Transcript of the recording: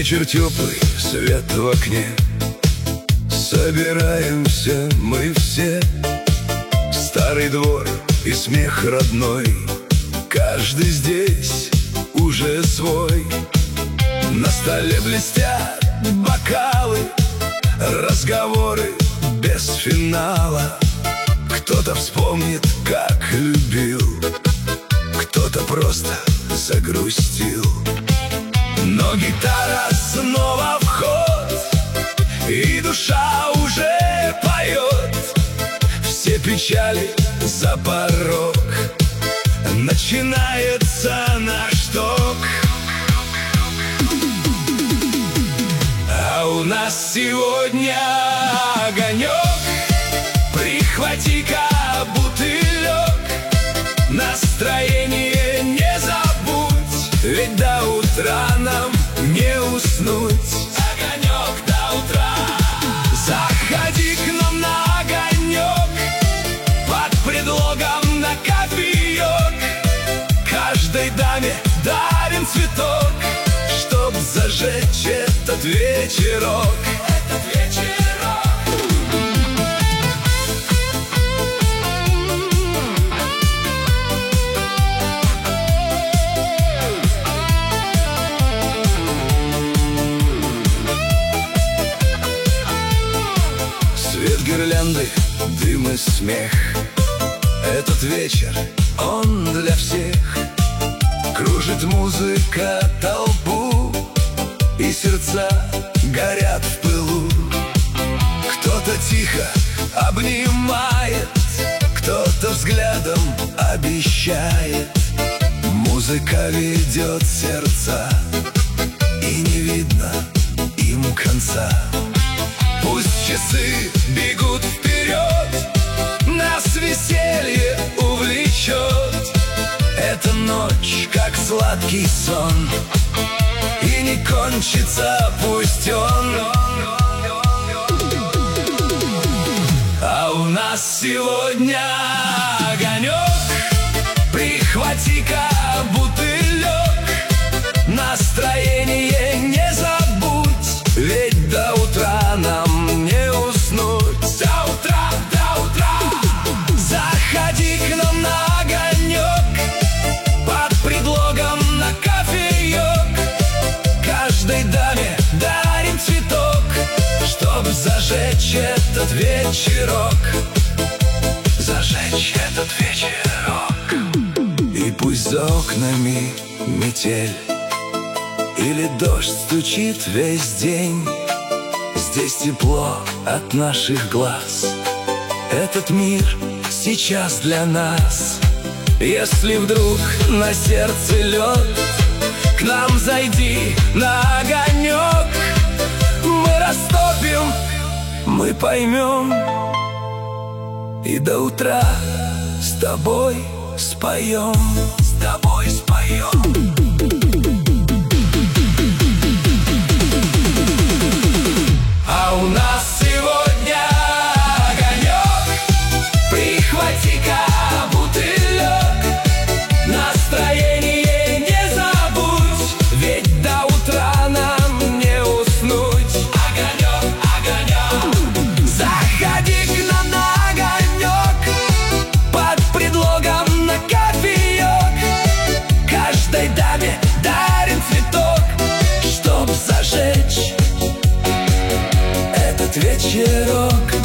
Вечер теплый, свет в окне, собираемся мы все. Старый двор и смех родной, каждый здесь уже свой. На столе блестят бокалы, разговоры без финала. Кто-то вспомнит, как любил, кто-то просто загрустил. Но гитара снова в ход, и душа уже поет. Все печали за порог, начинается наш ток. А у нас сегодня огонек, прихвати-ка бутылек. Настроение не забудь, ведь до утра нам не уснуть. Огонек до утра. Заходи к нам на огонек, под предлогом на кофеек. Каждой даме дарим цветок, чтоб зажечь этот вечерок. Свет гирлянды, дым и смех. Этот вечер, он для всех. Кружит музыка толпу, и сердца горят в пылу. Кто-то тихо обнимает, кто-то взглядом обещает. Музыка ведет сердца, и не видно им конца. Пусть часы бегут вперед, нас веселье увлечет. Эта ночь, как сладкий сон, и не кончится пусть он. А у нас сегодня огонек, прихвати-ка бутылек. Настроение не забудь, ведь до утра нам не уснуть. До утра, до утра. Заходи к нам на огонек, под предлогом на кофеек. Каждой даме дарим цветок, чтоб зажечь этот вечерок. Зажечь этот вечерок. И пусть за окнами метель или дождь стучит весь день, здесь тепло от наших глаз. Этот мир сейчас для нас. Если вдруг на сердце лед, к нам зайди на огонек. Мы растопим, мы поймем, и до утра с тобой споем. С тобой споем. А у нас сегодня огонек, прихвати-ка бутылек. Настроение не забудь, ведь до утра нам не уснуть. Огонек, огонек. Заходи к нам на огонек, под предлогом на кофеек. Каждой даме дарим цветок, чтоб зажечь этот вечерок.